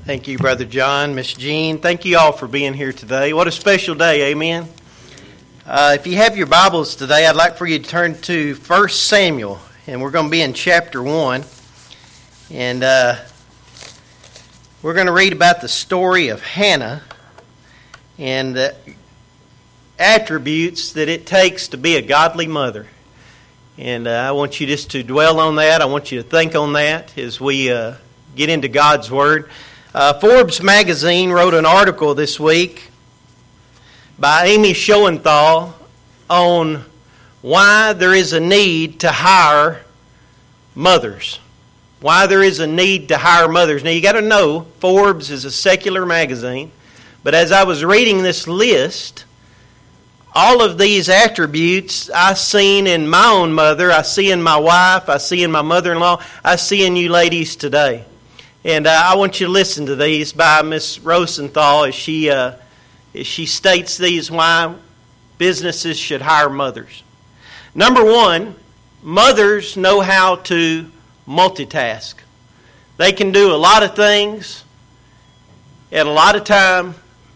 Thank you, Brother John, Miss Jean. Thank you all for being here today. What a special day, amen? If you have your Bibles today, I'd like for you to turn to 1 Samuel, and we're going to be in chapter 1. And we're going to read about the story of Hannah and the attributes that it takes to be a godly mother. And I want you just to dwell on that. I want you to think on that as we get into God's Word. Forbes magazine wrote an article this week by Amy Schoenthal on why there is a need to hire mothers. Why there is a need to hire mothers. Now you got to know, Forbes is a secular magazine, but as I was reading this list, all of these attributes I seen in my own mother, I see in my wife, I see in my mother-in-law, I see in you ladies today. And I want you to listen to these by Miss Rosenthal as she states these why businesses should hire mothers. Number one, mothers know how to multitask. They can do a lot of things at a lot of time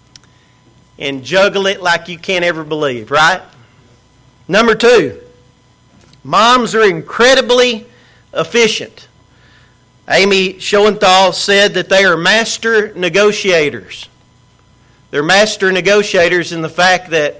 and juggle it like you can't ever believe, right? Number two, moms are incredibly efficient. Amy Schoenthal said that they are master negotiators. They're master negotiators in the fact that,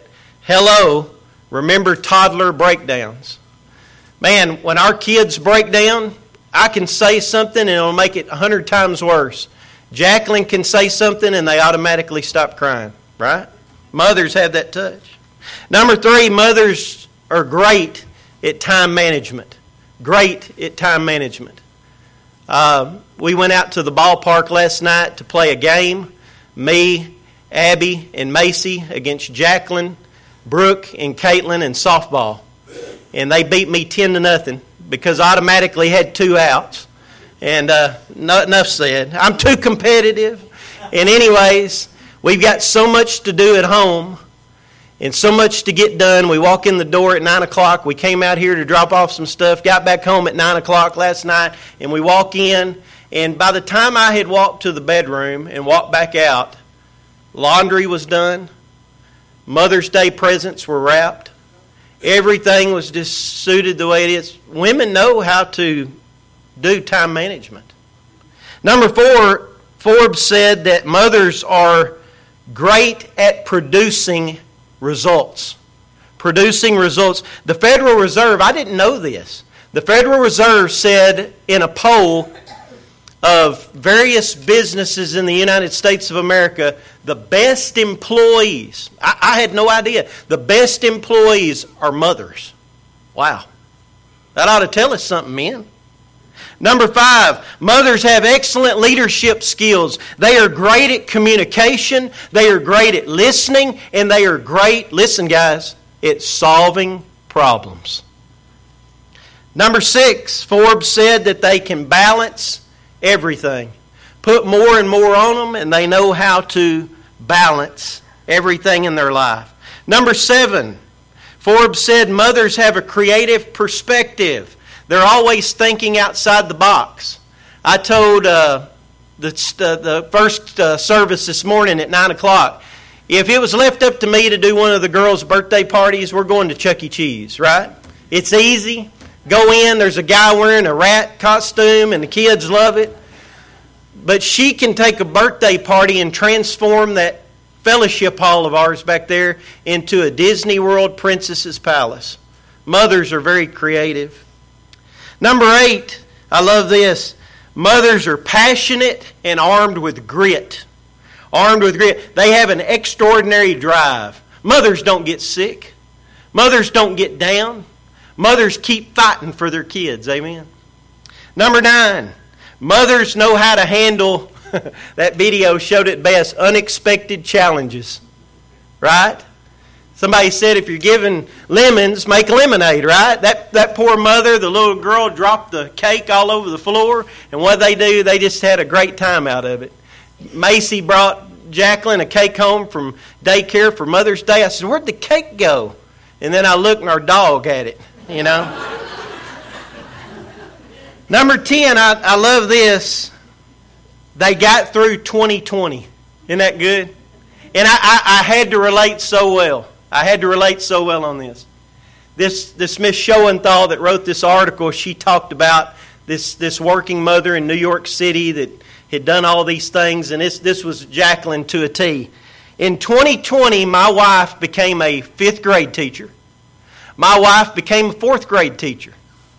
remember toddler breakdowns. Man, when our kids break down, I can say something and it'll make it 100 times worse. Jacqueline can say something and they automatically stop crying, right? Mothers have that touch. Number three, mothers are great at time management. Great at time management. We went out to the ballpark last night to play a game. Me, Abby, and Macy against Jacqueline, Brooke, and Caitlin in softball. And they beat me 10-0 because I automatically had 2 outs. And not enough said. I'm too competitive. And anyways, we've got so much to do at home and so much to get done. We walk in the door at 9 o'clock. We came out here to drop off some stuff, got back home at 9 o'clock last night, and we walk in. And by the time I had walked to the bedroom and walked back out, laundry was done. Mother's Day presents were wrapped. Everything was just suited the way it is. Women know how to do time management. Number 4, Forbes said that mothers are great at producing results. Producing results. The Federal Reserve, I didn't know this. The Federal Reserve said in a poll of various businesses in the United States of America, the best employees, I had no idea, the best employees are mothers. Wow. That ought to tell us something, men. Number 5, mothers have excellent leadership skills. They are great at communication, they are great at listening, and they are great, listen guys, at solving problems. Number 6, Forbes said that they can balance everything. Put more and more on them, and they know how to balance everything in their life. Number 7, Forbes said mothers have a creative perspective. They're always thinking outside the box. I told the first service this morning at 9 o'clock, if it was left up to me to do one of the girls' birthday parties, we're going to Chuck E. Cheese, right? It's easy. Go in, there's a guy wearing a rat costume, and the kids love it. But she can take a birthday party and transform that fellowship hall of ours back there into a Disney World Princess's Palace. Mothers are very creative. Number 8, I love this. Mothers are passionate and armed with grit. Armed with grit. They have an extraordinary drive. Mothers don't get sick. Mothers don't get down. Mothers keep fighting for their kids. Amen. Number 9, mothers know how to handle, that video showed it best, unexpected challenges. Right? Somebody said if you're giving lemons, make lemonade, right? That poor mother, the little girl, dropped the cake all over the floor, and what they do, they just had a great time out of it. Macy brought Jacqueline a cake home from daycare for Mother's Day. I said, where'd the cake go? And then I looked and our dog had it, you know. Number 10, I love this. they got through 2020. Isn't that good? And I had to relate so well. I had to relate so well on this. This Miss Schoenthal that wrote this article, she talked about this working mother in New York City that had done all these things, and this was Jacqueline to a T. In 2020, my wife became a 5th grade teacher. My wife became a 4th grade teacher.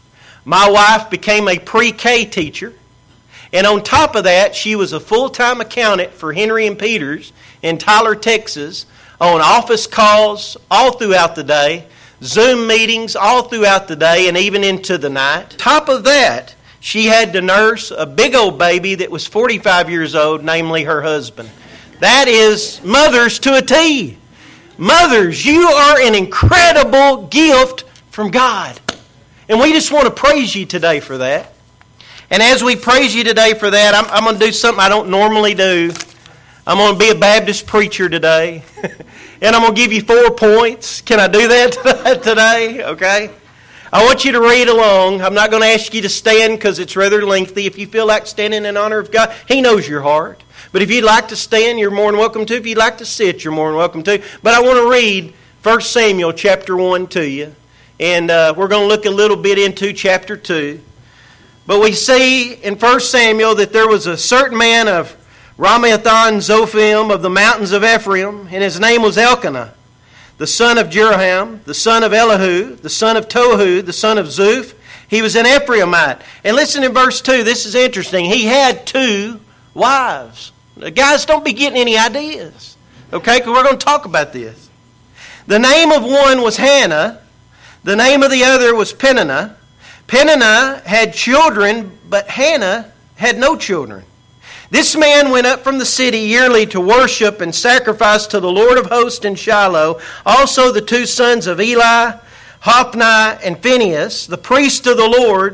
My wife became a pre-K teacher. And on top of that, she was a full-time accountant for Henry and Peters in Tyler, Texas, on office calls all throughout the day, Zoom meetings all throughout the day, and even into the night. On top of that, she had to nurse a big old baby that was 45 years old, namely her husband. That is mothers to a T. Mothers, you are an incredible gift from God. And we just want to praise you today for that. And as we praise you today for that, I'm going to do something I don't normally do. I'm going to be a Baptist preacher today. And I'm going to give you 4 points. Can I do that today? Okay. I want you to read along. I'm not going to ask you to stand because it's rather lengthy. If you feel like standing in honor of God, He knows your heart. But if you'd like to stand, you're more than welcome to. If you'd like to sit, you're more than welcome to. But I want to read 1 Samuel chapter 1 to you. And we're going to look a little bit into chapter 2. But we see in 1 Samuel that there was a certain man of Ramathaim Zophim of the mountains of Ephraim, and his name was Elkanah, the son of Jeroham, the son of Elihu, the son of Tohu, the son of Zuph. He was an Ephraimite. And listen in verse 2, this is interesting. He had 2 wives. Now, guys, don't be getting any ideas, okay, because we're going to talk about this. The name of one was Hannah. The name of the other was Peninnah. Peninnah had children, but Hannah had no children. This man went up from the city yearly to worship and sacrifice to the Lord of hosts in Shiloh. Also the 2 sons of Eli, Hophni and Phinehas, the priests of the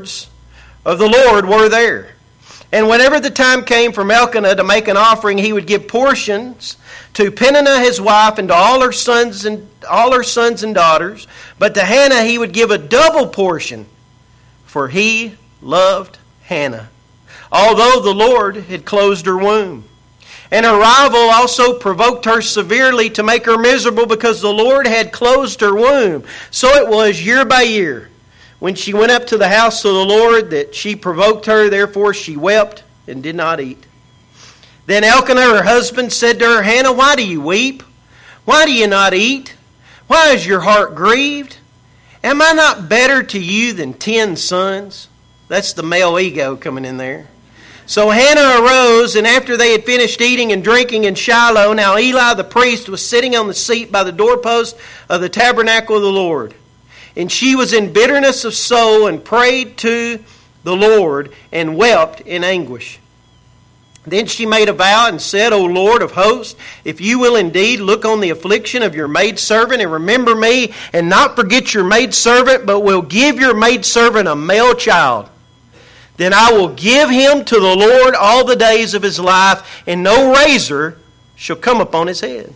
Lord, were there. And whenever the time came for Elkanah to make an offering, he would give portions to Peninnah his wife and to all her sons and daughters. But to Hannah he would give a double portion, for he loved Hannah, although the Lord had closed her womb. And her rival also provoked her severely to make her miserable, because the Lord had closed her womb. So it was year by year, when she went up to the house of the Lord, that she provoked her. Therefore she wept and did not eat. Then Elkanah, her husband, said to her, Hannah, why do you weep? Why do you not eat? Why is your heart grieved? Am I not better to you than 10 sons? That's the male ego coming in there. So Hannah arose, and after they had finished eating and drinking in Shiloh, now Eli the priest was sitting on the seat by the doorpost of the tabernacle of the Lord. And she was in bitterness of soul and prayed to the Lord and wept in anguish. Then she made a vow and said, O Lord of hosts, if you will indeed look on the affliction of your maidservant and remember me, and not forget your maidservant, but will give your maidservant a male child, then I will give him to the Lord all the days of his life, and no razor shall come upon his head.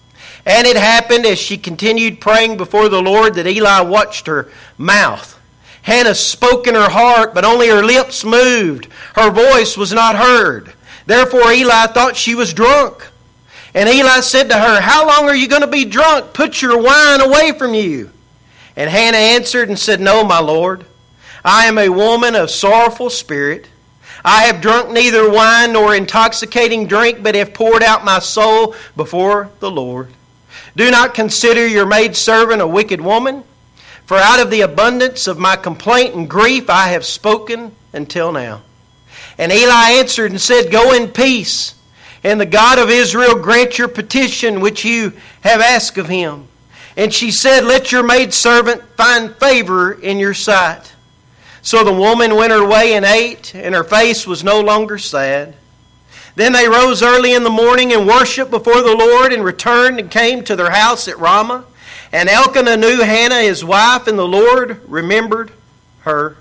And it happened, as she continued praying before the Lord, that Eli watched her mouth. Hannah spoke in her heart, but only her lips moved. Her voice was not heard. Therefore Eli thought she was drunk. And Eli said to her, How long are you going to be drunk? Put your wine away from you. And Hannah answered and said, No, my Lord. I am a woman of sorrowful spirit. I have drunk neither wine nor intoxicating drink, but have poured out my soul before the Lord. Do not consider your maidservant a wicked woman, for out of the abundance of my complaint and grief I have spoken until now. And Eli answered and said, Go in peace, and the God of Israel grant your petition which you have asked of him. And she said, Let your maidservant find favor in your sight. So the woman went her way and ate, and her face was no longer sad. Then they rose early in the morning and worshipped before the Lord, and returned and came to their house at Ramah. And Elkanah knew Hannah his wife, and the Lord remembered her.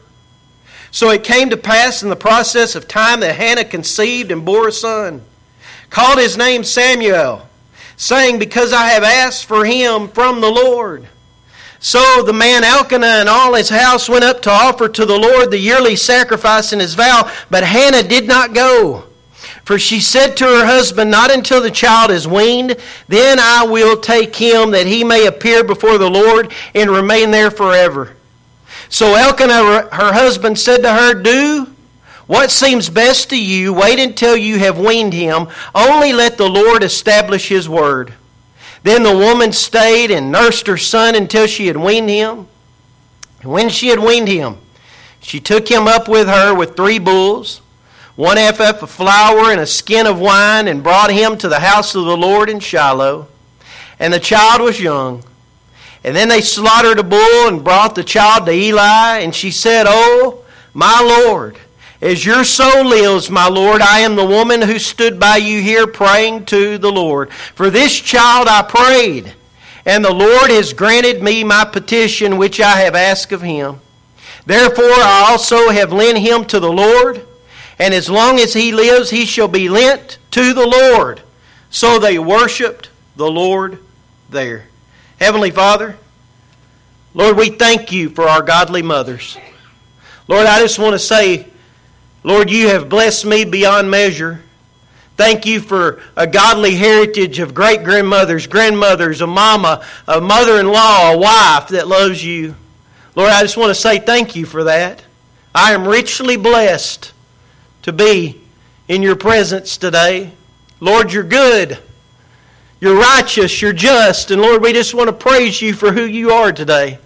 So it came to pass in the process of time that Hannah conceived and bore a son, called his name Samuel, saying, Because I have asked for him from the Lord. So the man Elkanah and all his house went up to offer to the Lord the yearly sacrifice in his vow, but Hannah did not go. For she said to her husband, not until the child is weaned, then I will take him, that he may appear before the Lord and remain there forever. So Elkanah, her husband, said to her, do what seems best to you. Wait until you have weaned him. Only let the Lord establish his word. Then the woman stayed and nursed her son until she had weaned him. And when she had weaned him, she took him up with her with 3 bulls, 1 ephah of flour and a skin of wine, and brought him to the house of the Lord in Shiloh. And the child was young. And then they slaughtered a bull and brought the child to Eli. And she said, Oh, my Lord, as your soul lives, my Lord, I am the woman who stood by you here praying to the Lord. For this child I prayed, and the Lord has granted me my petition which I have asked of him. Therefore I also have lent him to the Lord, and as long as he lives he shall be lent to the Lord. So they worshipped the Lord there. Heavenly Father, Lord, we thank you for our godly mothers. Lord, I just want to say, Lord, you have blessed me beyond measure. Thank you for a godly heritage of great-grandmothers, grandmothers, a mama, a mother-in-law, a wife that loves you. Lord, I just want to say thank you for that. I am richly blessed to be in your presence today. Lord, you're good. You're righteous. You're just. And Lord, we just want to praise you for who you are today.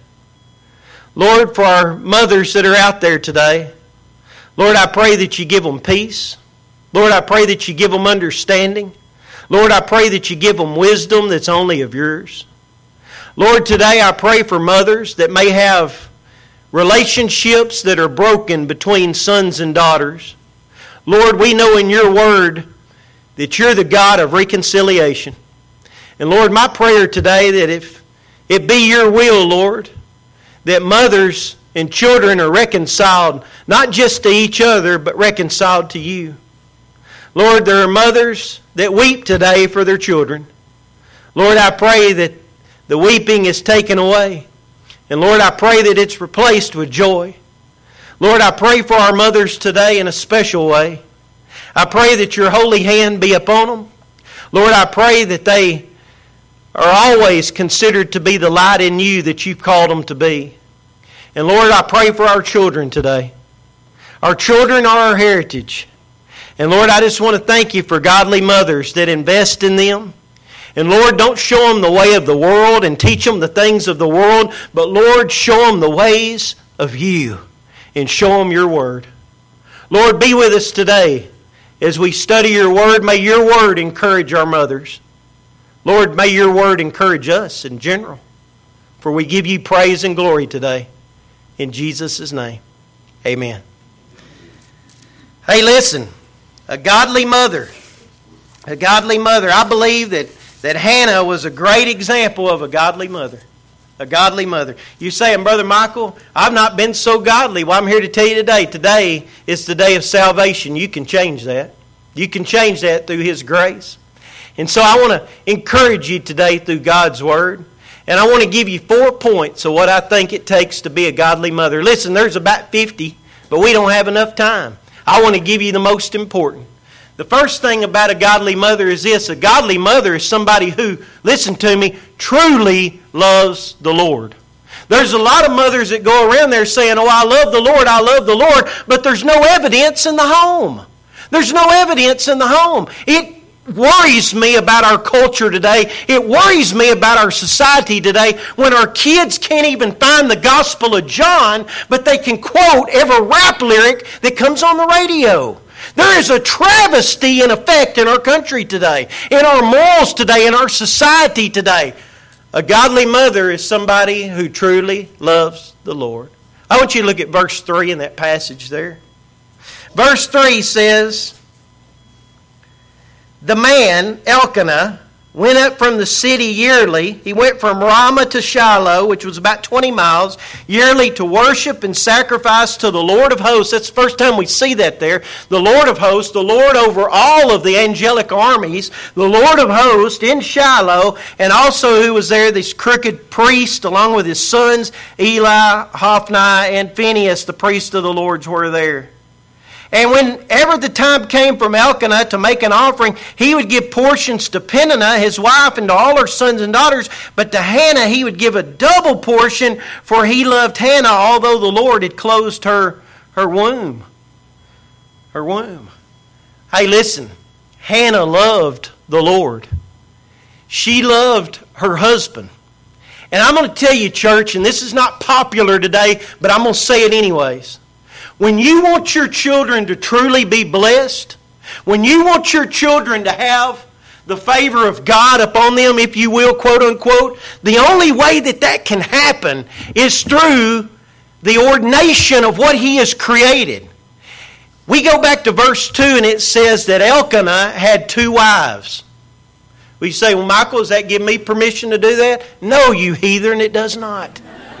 Lord, for our mothers that are out there today, Lord, I pray that you give them peace. Lord, I pray that you give them understanding. Lord, I pray that you give them wisdom that's only of yours. Lord, today I pray for mothers that may have relationships that are broken between sons and daughters. Lord, we know in your word that you're the God of reconciliation. And Lord, my prayer today that if it be your will, Lord, that mothers and children are reconciled, not just to each other, but reconciled to you. Lord, there are mothers that weep today for their children. Lord, I pray that the weeping is taken away. And Lord, I pray that it's replaced with joy. Lord, I pray for our mothers today in a special way. I pray that your holy hand be upon them. Lord, I pray that they are always considered to be the light in you that you've called them to be. And Lord, I pray for our children today. Our children are our heritage. And Lord, I just want to thank you for godly mothers that invest in them. And Lord, don't show them the way of the world and teach them the things of the world, but Lord, show them the ways of you and show them your word. Lord, be with us today as we study your word. May your word encourage our mothers. Lord, may your word encourage us in general. For we give you praise and glory today. In Jesus' name, amen. Hey, listen, a godly mother. A godly mother. I believe that Hannah was a great example of a godly mother. A godly mother. You saying, Brother Michael, I've not been so godly. Well, I'm here to tell you today. Today is the day of salvation. You can change that. You can change that through His grace. And so I want to encourage you today through God's Word. And I want to give you 4 points of what I think it takes to be a godly mother. Listen, there's about 50, but we don't have enough time. I want to give you the most important. The first thing about a godly mother is this. A godly mother is somebody who, listen to me, truly loves the Lord. There's a lot of mothers that go around there saying, oh, I love the Lord, but there's no evidence in the home. There's no evidence in the home. It worries me about our culture today. It worries me about our society today when our kids can't even find the Gospel of John, but they can quote every rap lyric that comes on the radio. There is a travesty in effect in our country today, in our morals today, in our society today. A godly mother is somebody who truly loves the Lord. I want you to look at verse 3 in that passage there. Verse 3 says, the man, Elkanah, went up from the city yearly. He went from Ramah to Shiloh, which was about 20 miles, yearly to worship and sacrifice to the Lord of hosts. That's the first time we see that there. The Lord of hosts, the Lord over all of the angelic armies, the Lord of hosts in Shiloh, and also who was there, this crooked priest, along with his sons, Eli, Hophni, and Phinehas, the priest of the Lord's, were there. And whenever the time came from Elkanah to make an offering, he would give portions to Peninnah, his wife, and to all her sons and daughters. But to Hannah he would give a double portion, for he loved Hannah, although the Lord had closed her womb. Her womb. Hey, listen. Hannah loved the Lord. She loved her husband. And I'm going to tell you, church, and this is not popular today, but I'm going to say it anyways. When you want your children to truly be blessed, when you want your children to have the favor of God upon them, if you will, quote unquote, the only way that can happen is through the ordination of what He has created. We go back to verse 2 and it says that Elkanah had 2 wives. We say, well, Michael, does that give me permission to do that? No, you heathen, it does not.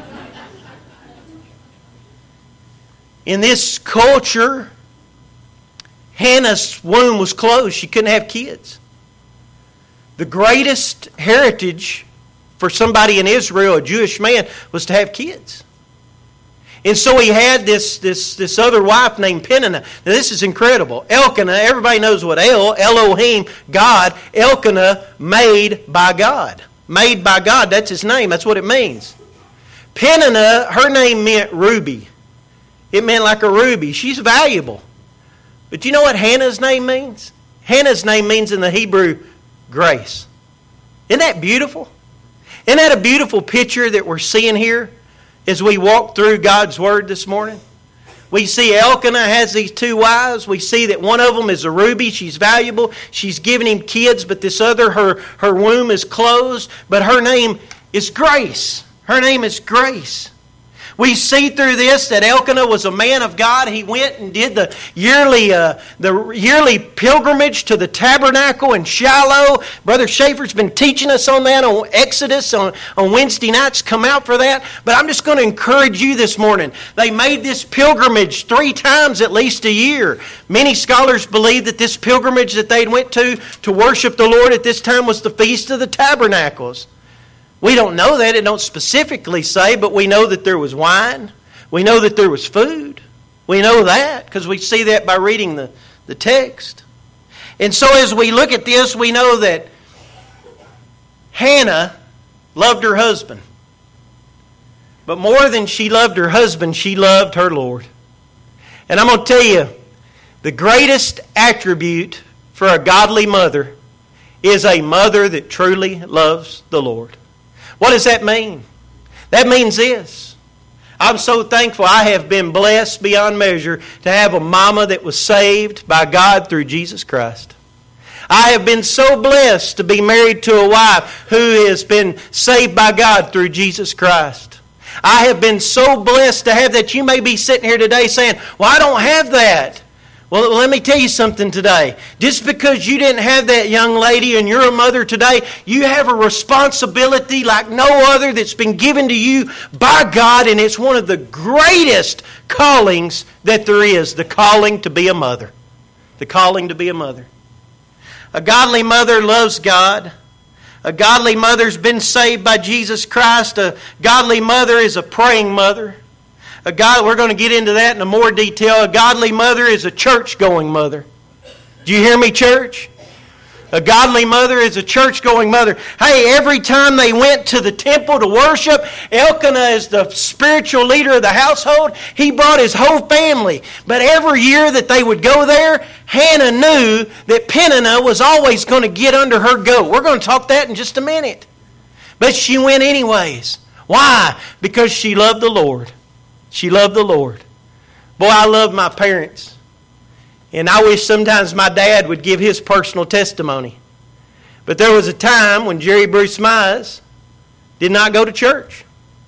In this culture, Hannah's womb was closed. She couldn't have kids. The greatest heritage for somebody in Israel, a Jewish man, was to have kids. And so he had this other wife named Peninnah. Now this is incredible. Elkanah, everybody knows what Elohim, God, Elkanah, made by God. Made by God, that's his name, that's what it means. Peninnah, her name meant ruby. It meant like a ruby. She's valuable. But you know what Hannah's name means? Hannah's name means in the Hebrew, grace. Isn't that beautiful? Isn't that a beautiful picture that we're seeing here as we walk through God's Word this morning? We see Elkanah has these 2 wives. We see that one of them is a ruby. She's valuable. She's giving him kids, but this other, her womb is closed. But her name is Grace. Her name is Grace. We see through this that Elkanah was a man of God. He went and did the yearly pilgrimage to the tabernacle in Shiloh. Brother Schaefer's been teaching us on that on Exodus on Wednesday nights. Come out for that. But I'm just going to encourage you this morning. They made this pilgrimage 3 times at least a year. Many scholars believe that this pilgrimage that they went to worship the Lord at this time was the Feast of the Tabernacles. We don't know that. It don't specifically say, but we know that there was wine. We know that there was food. We know that because we see that by reading the text. And so as we look at this, we know that Hannah loved her husband. But more than she loved her husband, she loved her Lord. And I'm going to tell you, the greatest attribute for a godly mother is a mother that truly loves the Lord. What does that mean? That means this. I'm so thankful I have been blessed beyond measure to have a mama that was saved by God through Jesus Christ. I have been so blessed to be married to a wife who has been saved by God through Jesus Christ. I have been so blessed to have that. You may be sitting here today saying, well, I don't have that. Well, let me tell you something today. Just because you didn't have that young lady and you're a mother today, you have a responsibility like no other that's been given to you by God, and it's one of the greatest callings that there is, the calling to be a mother. The calling to be a mother. A godly mother loves God. A godly mother's been saved by Jesus Christ. A godly mother is a praying mother. We're going to get into that in more detail. A godly mother is a church-going mother. Do you hear me, church? A godly mother is a church-going mother. Hey, every time they went to the temple to worship, Elkanah is the spiritual leader of the household. He brought his whole family. But every year that they would go there, Hannah knew that Peninnah was always going to get under her goat. We're going to talk that in just a minute. But she went anyways. Why? Because she loved the Lord. She loved the Lord. Boy, I love my parents. And I wish sometimes my dad would give his personal testimony. But there was a time when Jerry Bruce Mize did not go to church.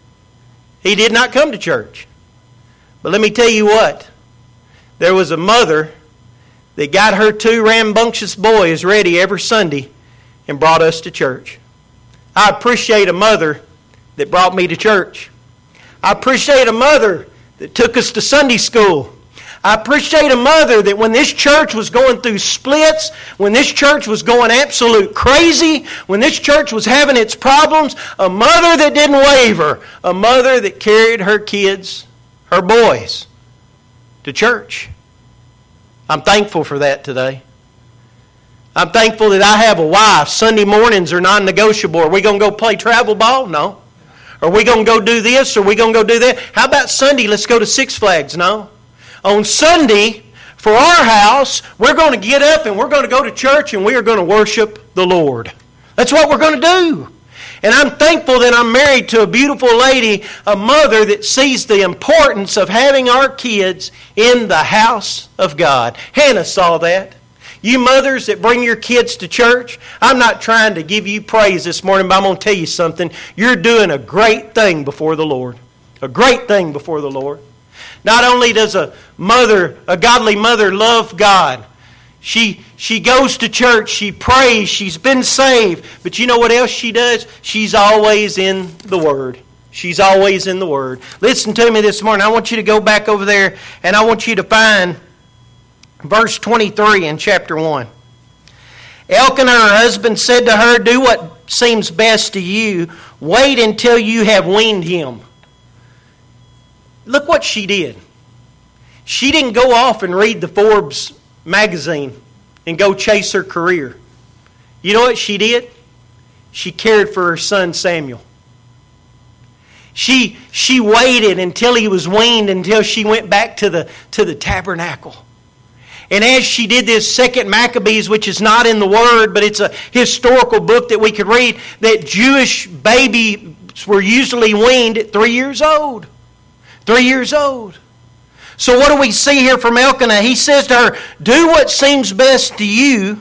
He did not come to church. But let me tell you what. There was a mother that got her 2 rambunctious boys ready every Sunday and brought us to church. I appreciate a mother that brought me to church. I appreciate a mother that took us to Sunday school. I appreciate a mother that when this church was going through splits, when this church was going absolute crazy, when this church was having its problems, a mother that didn't waver, a mother that carried her kids, her boys, to church. I'm thankful for that today. I'm thankful that I have a wife. Sunday mornings are non-negotiable. Are we going to go play travel ball? No. Are we going to go do this? Are we going to go do that? How about Sunday? Let's go to Six Flags. No. On Sunday, for our house, we're going to get up and we're going to go to church and we are going to worship the Lord. That's what we're going to do. And I'm thankful that I'm married to a beautiful lady, a mother that sees the importance of having our kids in the house of God. Hannah saw that. You mothers that bring your kids to church, I'm not trying to give you praise this morning, but I'm going to tell you something. You're doing a great thing before the Lord. A great thing before the Lord. Not only does a godly mother love God, she goes to church, she prays, she's been saved. But you know what else she does? She's always in the Word. She's always in the Word. Listen to me this morning. I want you to go back over there and I want you to find verse 23 in chapter 1. Elkanah, her husband, said to her, "Do what seems best to you. Wait until you have weaned him." Look what she did. She didn't go off and read the Forbes magazine and go chase her career. You know what she did? She cared for her son Samuel. She waited until he was weaned, until she went back to the tabernacle. And as she did this, 2 Maccabees, which is not in the Word, but it's a historical book that we could read, that Jewish babies were usually weaned at 3 years old. 3 years old. So what do we see here from Elkanah? He says to her, "Do what seems best to you.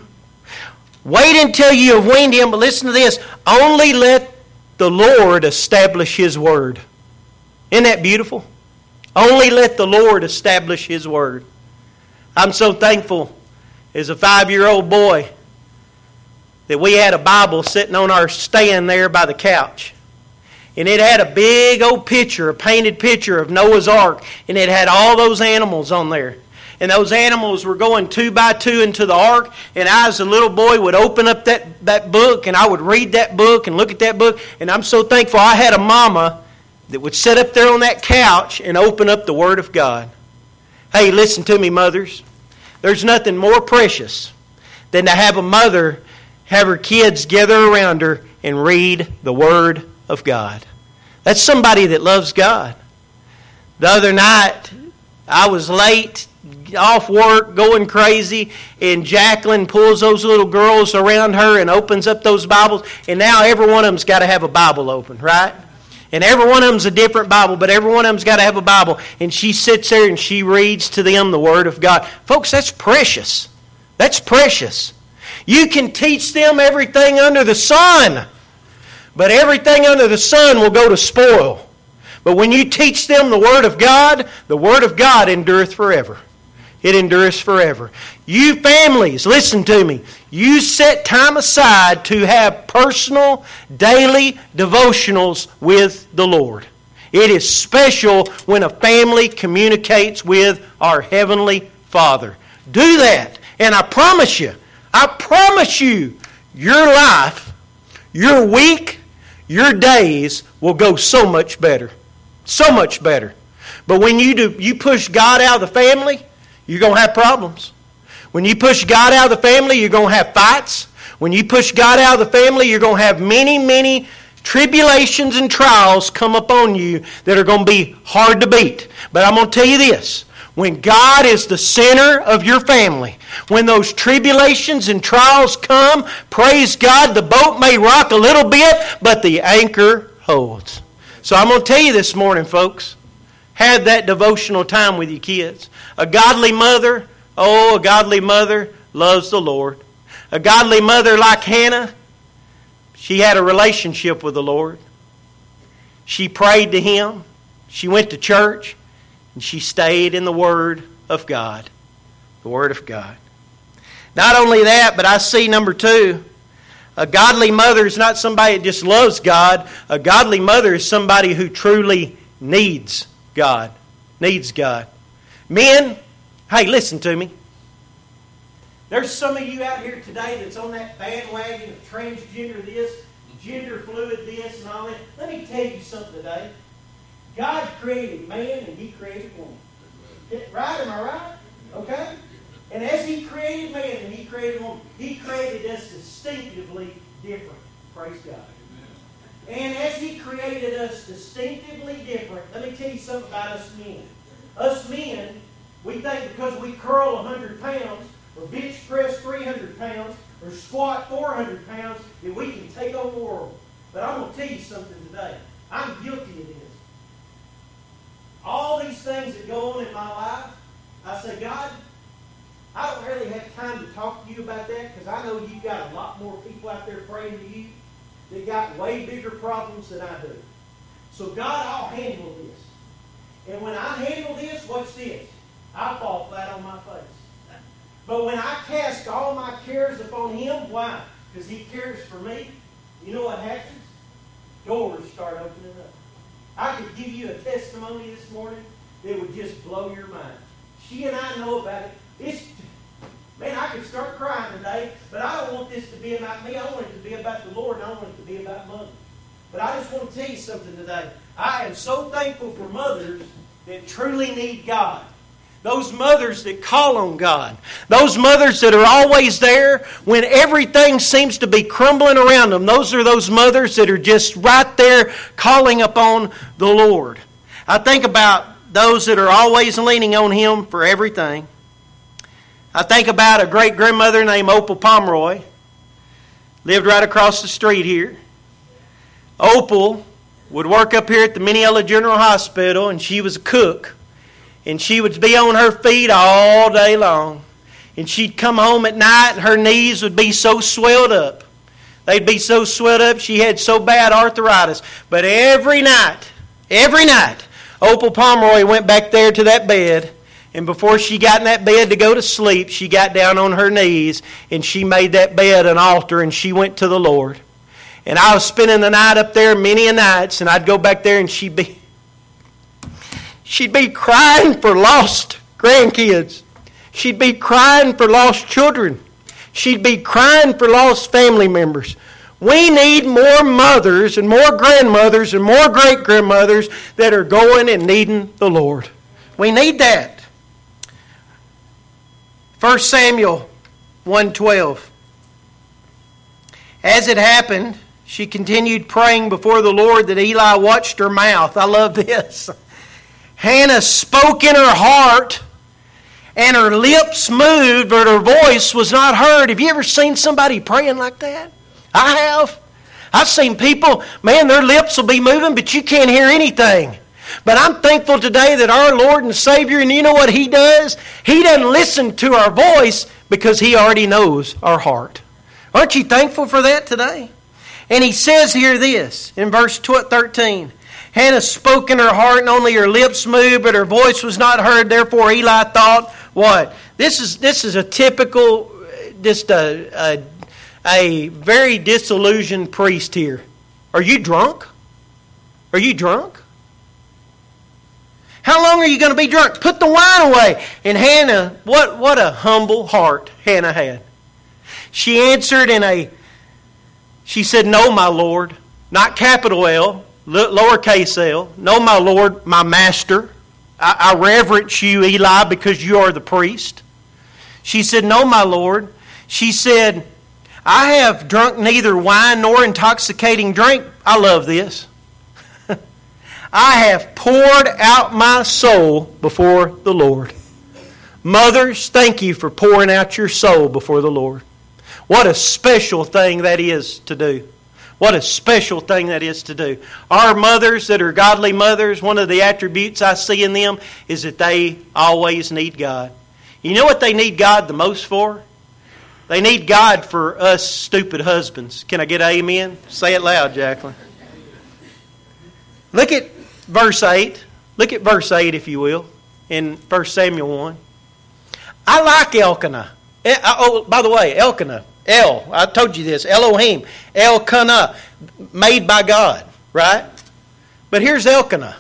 Wait until you have weaned him." But listen to this. "Only let the Lord establish His word." Isn't that beautiful? Only let the Lord establish His word. I'm so thankful as a 5-year-old boy that we had a Bible sitting on our stand there by the couch. And it had a big old picture, a painted picture of Noah's Ark. And it had all those animals on there. And those animals were going 2 by 2 into the ark. And I, as a little boy, would open up that book. And I would read that book and look at that book. And I'm so thankful I had a mama that would sit up there on that couch and open up the Word of God. Hey, listen to me, mothers. There's nothing more precious than to have a mother have her kids gather around her and read the Word of God. That's somebody that loves God. The other night, I was late, off work, going crazy, and Jacqueline pulls those little girls around her and opens up those Bibles, and now every one of them's got to have a Bible open, right? And every one of them's a different Bible, but every one of them's got to have a Bible. And she sits there and she reads to them the Word of God. Folks, that's precious. That's precious. You can teach them everything under the sun, but everything under the sun will go to spoil. But when you teach them the Word of God endureth forever. It endures forever. You families, listen to me. You set time aside to have personal, daily devotionals with the Lord. It is special when a family communicates with our Heavenly Father. Do that. And I promise you, your life, your week, your days will go so much better. So much better. But when you push God out of the family, you're going to have problems. When you push God out of the family, you're going to have fights. When you push God out of the family, you're going to have many, many tribulations and trials come upon you that are going to be hard to beat. But I'm going to tell you this. When God is the center of your family, when those tribulations and trials come, praise God, the boat may rock a little bit, but the anchor holds. So I'm going to tell you this morning, folks, have that devotional time with your kids. A godly mother, a godly mother loves the Lord. A godly mother like Hannah, she had a relationship with the Lord. She prayed to Him. She went to church. And she stayed in the Word of God. The Word of God. Not only that, but I see number 2. A godly mother is not somebody that just loves God. A godly mother is somebody who truly needs God. Needs God. Men, hey, listen to me. There's some of you out here today that's on that bandwagon of transgender this, gender fluid this, and all that. Let me tell you something today. God created man and He created woman. Right? Am I right? Okay? And as He created man and He created woman, He created us distinctively different. Praise God. And as He created us distinctively different, let me tell you something about us men. Us men, we think because we curl 100 pounds, or bench press 300 pounds, or squat 400 pounds, that we can take on the world. But I'm going to tell you something today. I'm guilty of this. All these things that go on in my life, I say, God, I don't really have time to talk to you about that because I know you've got a lot more people out there praying to you that got way bigger problems than I do. So God, I'll handle this. And when I handle this, watch this. I fall flat on my face. But when I cast all my cares upon Him, why? Because He cares for me. You know what happens? Doors start opening up. I could give you a testimony this morning that would just blow your mind. She and I know about it. Man, I could start crying today, but I don't want this to be about me. I want it to be about the Lord, and I want it to be about Mother. But I just want to tell you something today. I am so thankful for mothers that truly need God. Those mothers that call on God. Those mothers that are always there when everything seems to be crumbling around them. Those are those mothers that are just right there calling upon the Lord. I think about those that are always leaning on Him for everything. I think about a great-grandmother named Opal Pomeroy. Lived right across the street here. Opal would work up here at the Mineola General Hospital, and she was a cook. And she would be on her feet all day long. And she'd come home at night, and her knees would be so swelled up. They'd be so swelled up, she had so bad arthritis. But every night, Opal Pomeroy went back there to that bed, and before she got in that bed to go to sleep, she got down on her knees, and she made that bed an altar, and she went to the Lord. And I was spending the night up there many a nights, and I'd go back there, and she'd be crying for lost grandkids. She'd be crying for lost children. She'd be crying for lost family members. We need more mothers and more grandmothers and more great-grandmothers that are going and needing the Lord. We need that. 1 Samuel 1:12. As it happened, she continued praying before the Lord that Eli watched her mouth. I love this. Hannah spoke in her heart, and her lips moved, but her voice was not heard. Have you ever seen somebody praying like that? I have. I've seen people, man, their lips will be moving, but you can't hear anything. But I'm thankful today that our Lord and Savior, and you know what He does? He doesn't listen to our voice because He already knows our heart. Aren't you thankful for that today? And He says here this, in verse 13, Hannah spoke in her heart, and only her lips moved, but her voice was not heard. Therefore Eli thought, what? This is a typical, just a very disillusioned priest here. Are you drunk? Are you drunk? How long are you going to be drunk? Put the wine away. And Hannah, what a humble heart Hannah had. She answered she said, no, my Lord. Not capital L, lowercase l. No, my Lord, my master. I reverence you, Eli, because you are the priest. She said, no, my Lord. She said, I have drunk neither wine nor intoxicating drink. I love this. I have poured out my soul before the Lord. Mothers, thank you for pouring out your soul before the Lord. What a special thing that is to do. What a special thing that is to do. Our mothers that are godly mothers, one of the attributes I see in them is that they always need God. You know what they need God the most for? They need God for us stupid husbands. Can I get an amen? Say it loud, Jacqueline. Look at verse 8. Look at verse 8, if you will, in 1 Samuel 1. I like Elkanah. Oh, by the way, Elkanah. I told you this. Elohim. Elkanah. Made by God. Right? But here's Elkanah.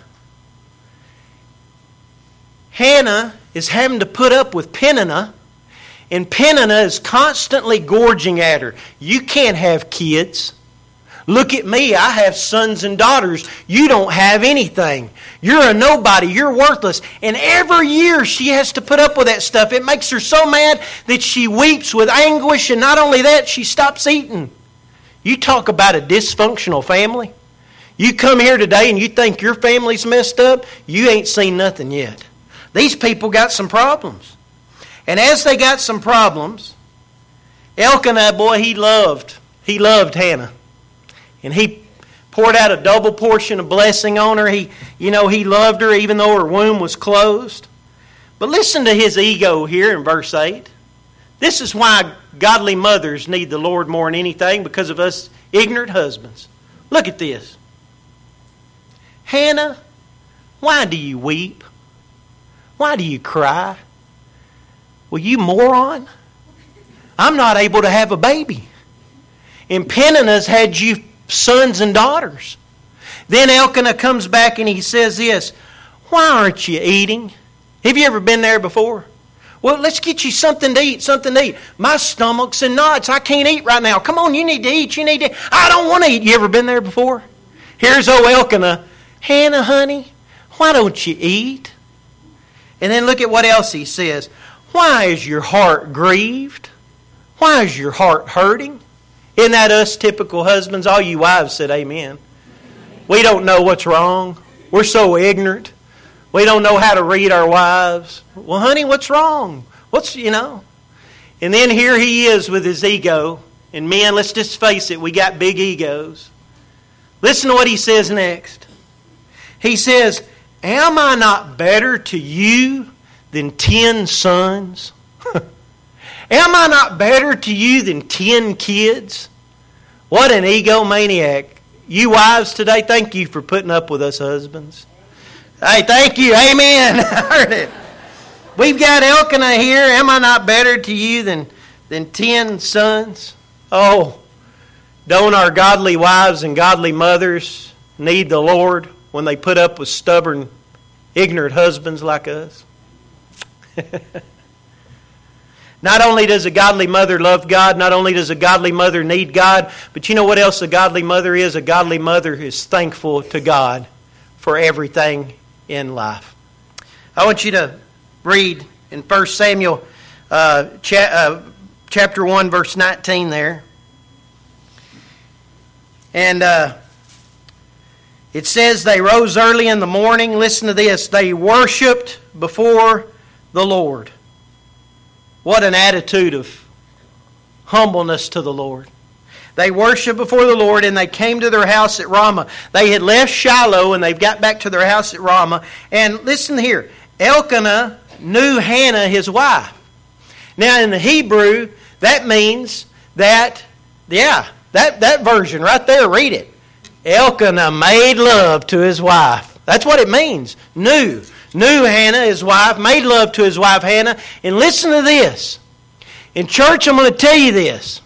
Hannah is having to put up with Peninnah. And Peninnah is constantly gorging at her. You can't have kids. Look at me, I have sons and daughters. You don't have anything. You're a nobody. You're worthless. And every year she has to put up with that stuff. It makes her so mad that she weeps with anguish, and not only that, she stops eating. You talk about a dysfunctional family. You come here today and you think your family's messed up, you ain't seen nothing yet. These people got some problems. And as they got some problems, Elkanah, boy, he loved Hannah. And he poured out a double portion of blessing on her. He loved her even though her womb was closed. But listen to his ego here in verse 8. This is why godly mothers need the Lord more than anything, because of us ignorant husbands. Look at this. Hannah, why do you weep? Why do you cry? Well, you moron. I'm not able to have a baby. And Peninnah's had you sons and daughters. Then Elkanah comes back and he says this, why aren't you eating? Have you ever been there before? Well, let's get you something to eat, My stomach's in knots. I can't eat right now. Come on, you need to eat. I don't want to eat. You ever been there before? Here's old Elkanah. Hannah, honey, why don't you eat? And then look at what else he says. Why is your heart grieved? Why is your heart hurting? Isn't that us typical husbands? All you wives said amen. We don't know what's wrong. We're so ignorant. We don't know how to read our wives. Well, honey, what's wrong? And then here he is with his ego. And men, let's just face it, we got big egos. Listen to what he says next. He says, am I not better to you than 10 sons? Am I not better to you than 10 kids? What an egomaniac. You wives today, thank you for putting up with us husbands. Hey, thank you. Amen. Heard it. We've got Elkanah here. Am I not better to you than 10 sons? Oh, don't our godly wives and godly mothers need the Lord when they put up with stubborn, ignorant husbands like us? Not only does a godly mother love God, not only does a godly mother need God, but you know what else a godly mother is? A godly mother is thankful to God for everything in life. I want you to read in 1 Samuel chapter 1, verse 19 there. And it says, they rose early in the morning. Listen to this. They worshiped before the Lord. What an attitude of humbleness to the Lord. They worshiped before the Lord, and they came to their house at Ramah. They had left Shiloh, and they've got back to their house at Ramah. And listen here. Elkanah knew Hannah, his wife. Now, in the Hebrew, that means that, that version right there, read it. Elkanah made love to his wife. That's what it means. Knew Hannah, his wife, made love to his wife Hannah. And listen to this. In church, I'm going to tell you this.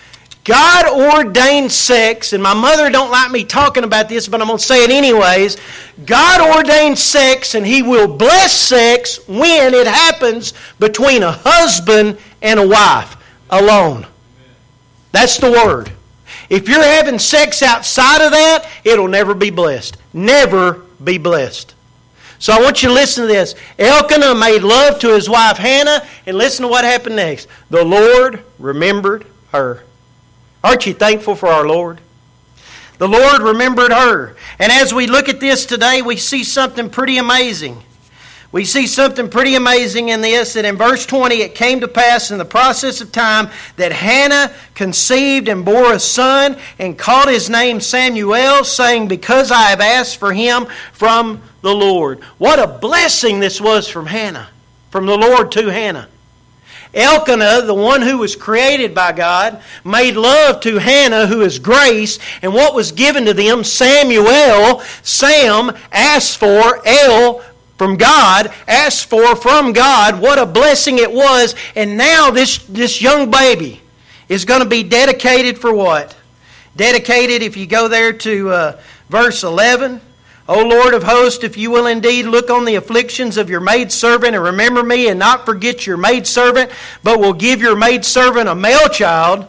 God ordained sex, and my mother don't like me talking about this, but I'm going to say it anyways. God ordained sex, and He will bless sex when it happens between a husband and a wife alone. That's the word. If you're having sex outside of that, it'll never be blessed. Never be blessed. So I want you to listen to this. Elkanah made love to his wife Hannah, and listen to what happened next. The Lord remembered her. Aren't you thankful for our Lord? The Lord remembered her. And as we look at this today, we see something pretty amazing. We see something pretty amazing in this, that in verse 20, it came to pass in the process of time that Hannah conceived and bore a son and called his name Samuel, saying, because I have asked for him from the Lord. What a blessing this was from Hannah, from the Lord to Hannah. Elkanah, the one who was created by God, made love to Hannah, who is grace, and what was given to them, Samuel, Sam asked for, El from God, asked for from God. What a blessing it was. And now this young baby is going to be dedicated for what? Dedicated, if you go there to verse 11. O Lord of hosts, if you will indeed look on the afflictions of your maidservant and remember me and not forget your maidservant, but will give your maidservant a male child,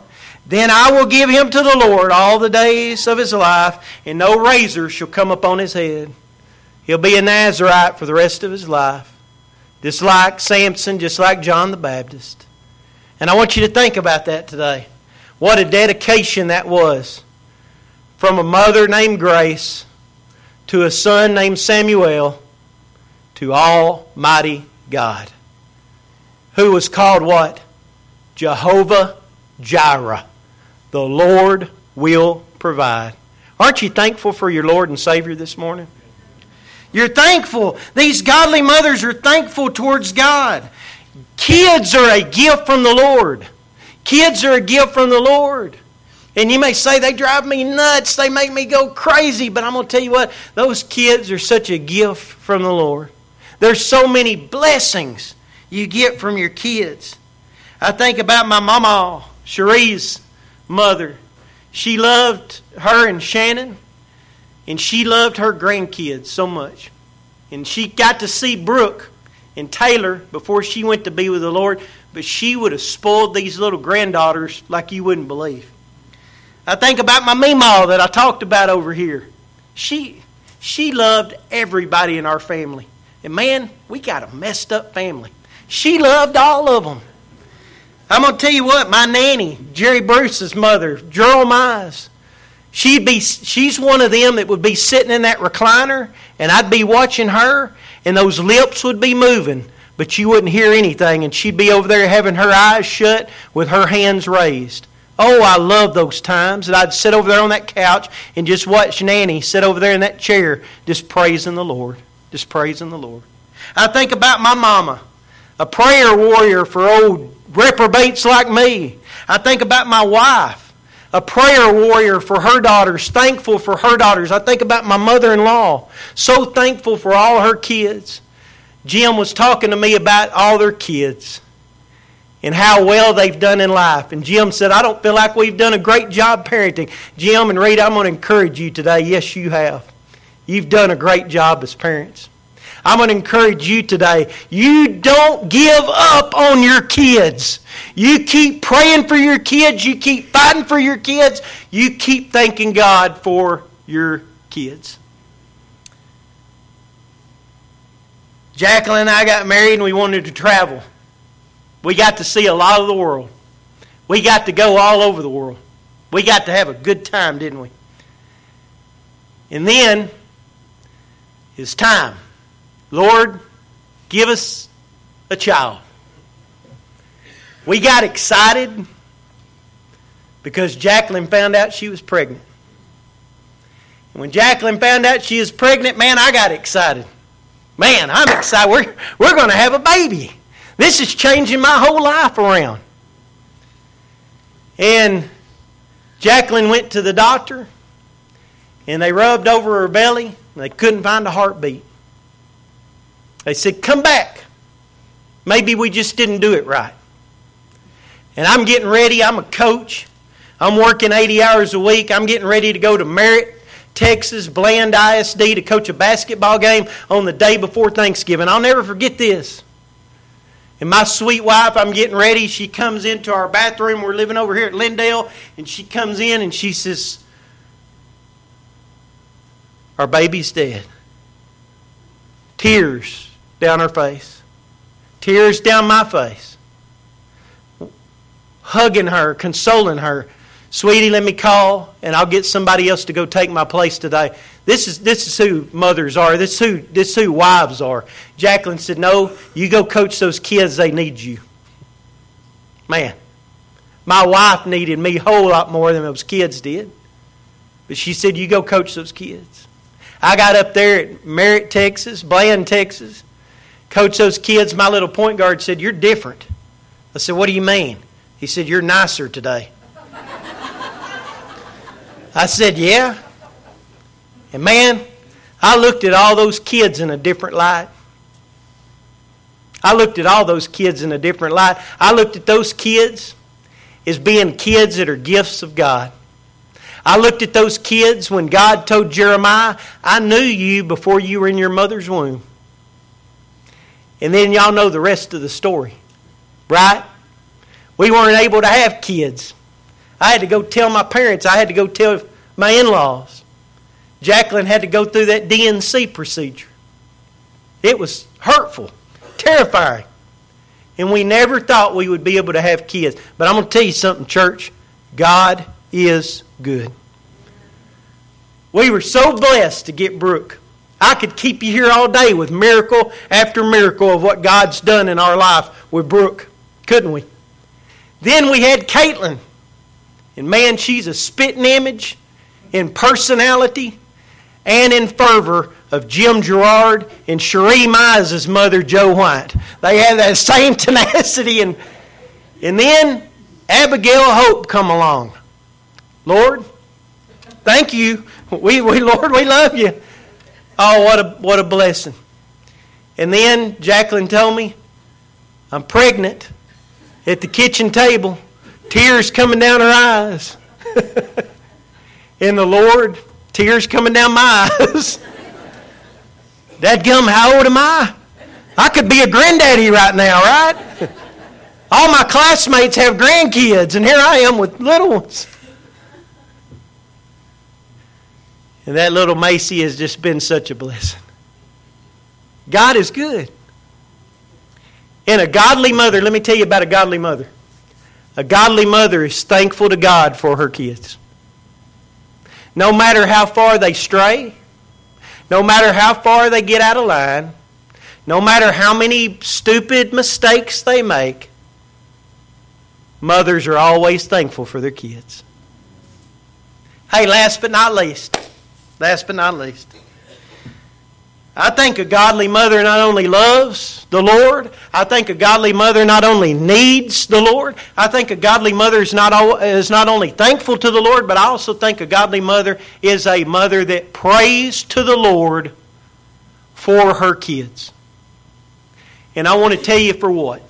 Then I will give him to the Lord all the days of his life, and no razor shall come upon his head. He'll be a Nazirite for the rest of his life. Just like Samson, just like John the Baptist. And I want you to think about that today. What a dedication that was. From a mother named Grace to a son named Samuel to Almighty God. Who was called what? Jehovah Jireh. The Lord will provide. Aren't you thankful for your Lord and Savior this morning? You're thankful. These godly mothers are thankful towards God. Kids are a gift from the Lord. Kids are a gift from the Lord. And you may say, they drive me nuts. They make me go crazy. But I'm going to tell you what. Those kids are such a gift from the Lord. There's so many blessings you get from your kids. I think about my mama, Cherie's mother. She loved her and Shannon. And she loved her grandkids so much. And she got to see Brooke and Taylor before she went to be with the Lord. But she would have spoiled these little granddaughters like you wouldn't believe. I think about my Meemaw that I talked about over here. She loved everybody in our family. And man, we got a messed up family. She loved all of them. I'm going to tell you what, my nanny, Jerry Bruce's mother, Gerald Mize, she's one of them that would be sitting in that recliner, and I'd be watching her, and those lips would be moving, but you wouldn't hear anything, and she'd be over there having her eyes shut with her hands raised. Oh, I love those times that I'd sit over there on that couch and just watch Nanny sit over there in that chair just praising the Lord. Just praising the Lord. I think about my mama, a prayer warrior for old reprobates like me. I think about my wife, a prayer warrior for her daughters, thankful for her daughters. I think about my mother-in-law, so thankful for all her kids. Jim was talking to me about all their kids and how well they've done in life. And Jim said, I don't feel like we've done a great job parenting. Jim and Rita, I'm going to encourage you today. Yes, you have. You've done a great job as parents. I'm going to encourage you today. You don't give up on your kids. You keep praying for your kids. You keep fighting for your kids. You keep thanking God for your kids. Jacqueline and I got married and we wanted to travel. We got to see a lot of the world. We got to go all over the world. We got to have a good time, didn't we? And then it's time. Lord, give us a child. We got excited because Jacqueline found out she was pregnant. And when Jacqueline found out she was pregnant, man, I got excited. Man, I'm excited. We're going to have a baby. This is changing my whole life around. And Jacqueline went to the doctor, and they rubbed over her belly, and they couldn't find a heartbeat. They said, come back. Maybe we just didn't do it right. And I'm getting ready. I'm a coach. I'm working 80 hours a week. I'm getting ready to go to Merritt, Texas, Bland ISD to coach a basketball game on the day before Thanksgiving. I'll never forget this. And my sweet wife, I'm getting ready. She comes into our bathroom. We're living over here at Lindale. And she comes in and she says, our baby's dead. Tears down her face. Tears down my face. Hugging her, consoling her. Sweetie, let me call, and I'll get somebody else to go take my place today. This is who mothers are. This is who wives are. Jacqueline said, no, you go coach those kids. They need you. Man, my wife needed me a whole lot more than those kids did. But she said, you go coach those kids. I got up there at Merritt, Texas, Bland, Texas, coached those kids. My little point guard said, you're different. I said, what do you mean? He said, you're nicer today. I said, yeah. And man, I looked at all those kids in a different light. I looked at all those kids in a different light. I looked at those kids as being kids that are gifts of God. I looked at those kids when God told Jeremiah, I knew you before you were in your mother's womb. And then y'all know the rest of the story, right? We weren't able to have kids. I had to go tell my parents. I had to go tell my in-laws. Jacqueline had to go through that DNC procedure. It was hurtful, terrifying. And we never thought we would be able to have kids. But I'm going to tell you something, church. God is good. We were so blessed to get Brooke. I could keep you here all day with miracle after miracle of what God's done in our life with Brooke. Couldn't we? Then we had Caitlin. And man, she's a spitting image in personality and in fervor of Jim Gerard and Cherie Mize's mother, Jo White. They have that same tenacity. And then Abigail Hope come along. Lord, thank you. Lord, we love you. Oh, what a blessing. And then Jacqueline told me, I'm pregnant at the kitchen table. Tears coming down her eyes. And the Lord, tears coming down my eyes. Dadgum, how old am I? I could be a granddaddy right now, right? All my classmates have grandkids, and here I am with little ones. And that little Macy has just been such a blessing. God is good. And a godly mother, let me tell you about a godly mother. A godly mother is thankful to God for her kids. No matter how far they stray, no matter how far they get out of line, no matter how many stupid mistakes they make, mothers are always thankful for their kids. Hey, last but not least, I think a godly mother not only loves the Lord, I think a godly mother not only needs the Lord, I think a godly mother is not only thankful to the Lord, but I also think a godly mother is a mother that prays to the Lord for her kids. And I want to tell you for what.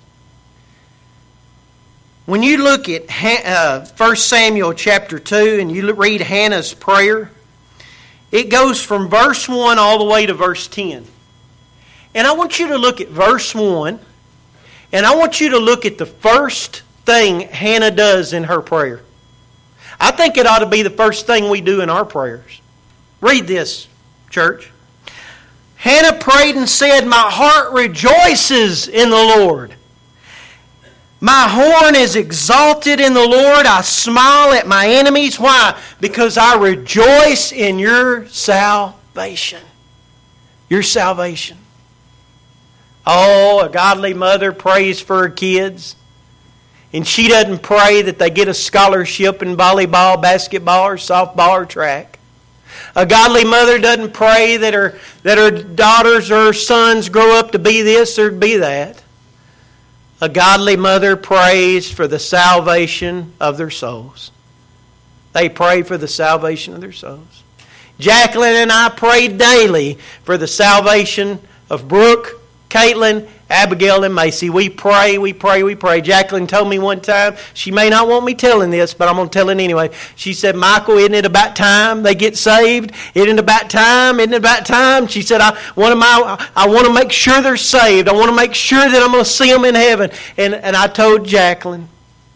When you look at 1 Samuel chapter 2 and you read Hannah's prayer, it goes from verse 1 all the way to verse 10. And I want you to look at verse 1, and I want you to look at the first thing Hannah does in her prayer. I think it ought to be the first thing we do in our prayers. Read this, church. Hannah prayed and said, "My heart rejoices in the Lord. My horn is exalted in the Lord. I smile at my enemies." Why? Because I rejoice in your salvation. Your salvation. Oh, a godly mother prays for her kids. And she doesn't pray that they get a scholarship in volleyball, basketball, or softball, or track. A godly mother doesn't pray that her daughters or her sons grow up to be this or be that. A godly mother prays for the salvation of their souls. They pray for the salvation of their souls. Jacqueline and I pray daily for the salvation of Brooke, Caitlin, Abigail, and Macy. We pray. Jacqueline told me one time, she may not want me telling this, but I'm going to tell it anyway. She said, "Michael, isn't it about time they get saved? Isn't it about time? Isn't it about time?" She said, I want to make sure they're saved. I want to make sure that I'm going to see them in heaven. And I told Jacqueline,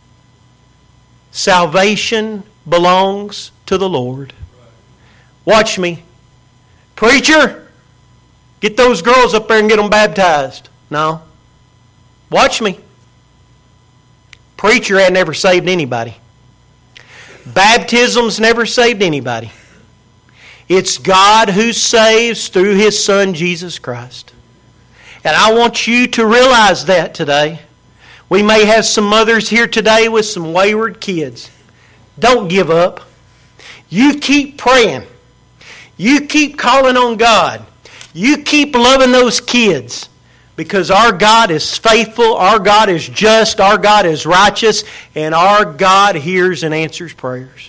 salvation belongs to the Lord. Watch me. Preacher, get those girls up there and get them baptized. No. Watch me. Preacher had never saved anybody. Baptism's never saved anybody. It's God who saves through His Son, Jesus Christ. And I want you to realize that today. We may have some mothers here today with some wayward kids. Don't give up. You keep praying. You keep calling on God. You keep loving those kids. Because our God is faithful, our God is just, our God is righteous, and our God hears and answers prayers.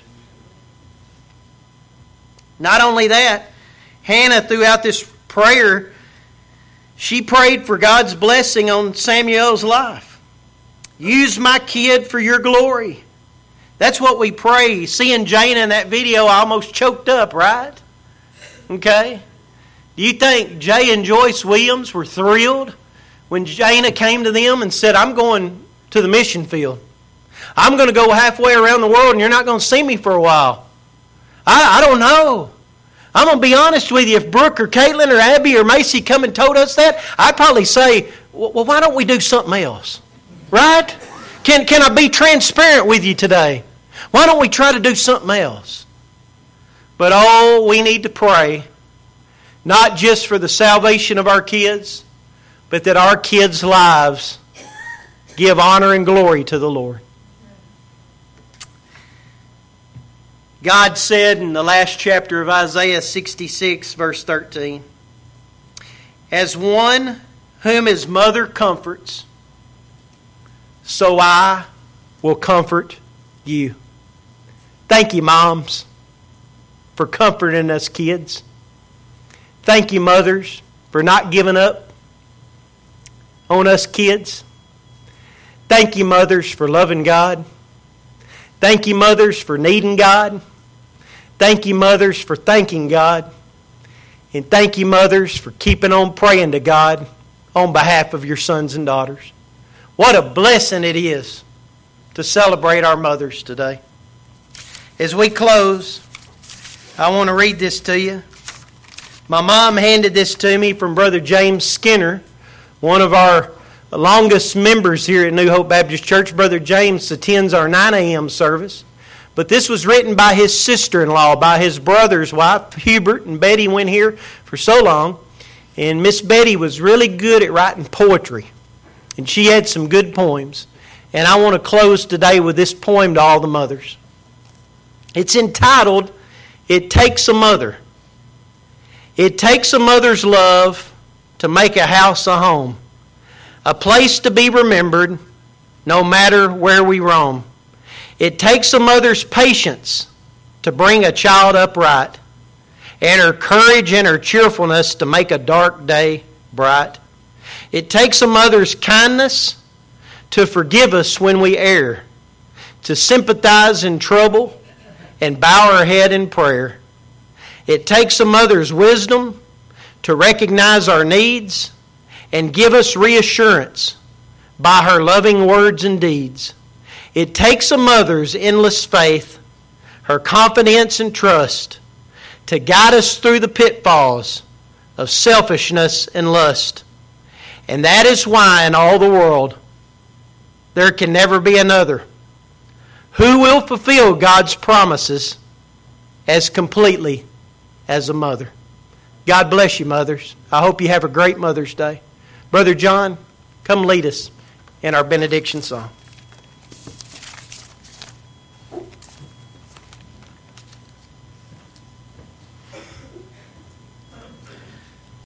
Not only that, Hannah, throughout this prayer, she prayed for God's blessing on Samuel's life. Use my kid for your glory. That's what we pray. Seeing Jana in that video, I almost choked up, right? Okay? Do you think Jay and Joyce Williams were thrilled when Jana came to them and said, "I'm going to the mission field. I'm going to go halfway around the world and you're not going to see me for a while. I don't know. I'm going to be honest with you. If Brooke or Caitlin or Abby or Macy come and told us that, I'd probably say, well, why don't we do something else? Right? Can I be transparent with you today? Why don't we try to do something else? But we need to pray, not just for the salvation of our kids, but that our kids' lives give honor and glory to the Lord. God said in the last chapter of Isaiah 66, verse 13, "As one whom his mother comforts, so I will comfort you." Thank you, moms, for comforting us kids. Thank you, mothers, for not giving up on us kids. Thank you, mothers, for loving God. Thank you, mothers, for needing God. Thank you, mothers, for thanking God. And thank you, mothers, for keeping on praying to God on behalf of your sons and daughters. What a blessing it is to celebrate our mothers today. As we close, I want to read this to you. My mom handed this to me from Brother James Skinner, one of our longest members here at New Hope Baptist Church. Brother James attends our 9 a.m. service. But this was written by his sister-in-law, by his brother's wife. Hubert and Betty went here for so long. And Miss Betty was really good at writing poetry. And she had some good poems. And I want to close today with this poem to all the mothers. It's entitled, "It Takes a Mother." It takes a mother's love to make a house a home, a place to be remembered no matter where we roam. It takes a mother's patience to bring a child upright, and her courage and her cheerfulness to make a dark day bright. It takes a mother's kindness to forgive us when we err, to sympathize in trouble and bow her head in prayer. It takes a mother's wisdom to recognize our needs and give us reassurance by her loving words and deeds. It takes a mother's endless faith, her confidence and trust, to guide us through the pitfalls of selfishness and lust. And that is why in all the world there can never be another who will fulfill God's promises as completely as a mother. God bless you, mothers. I hope you have a great Mother's Day. Brother John, come lead us in our benediction song.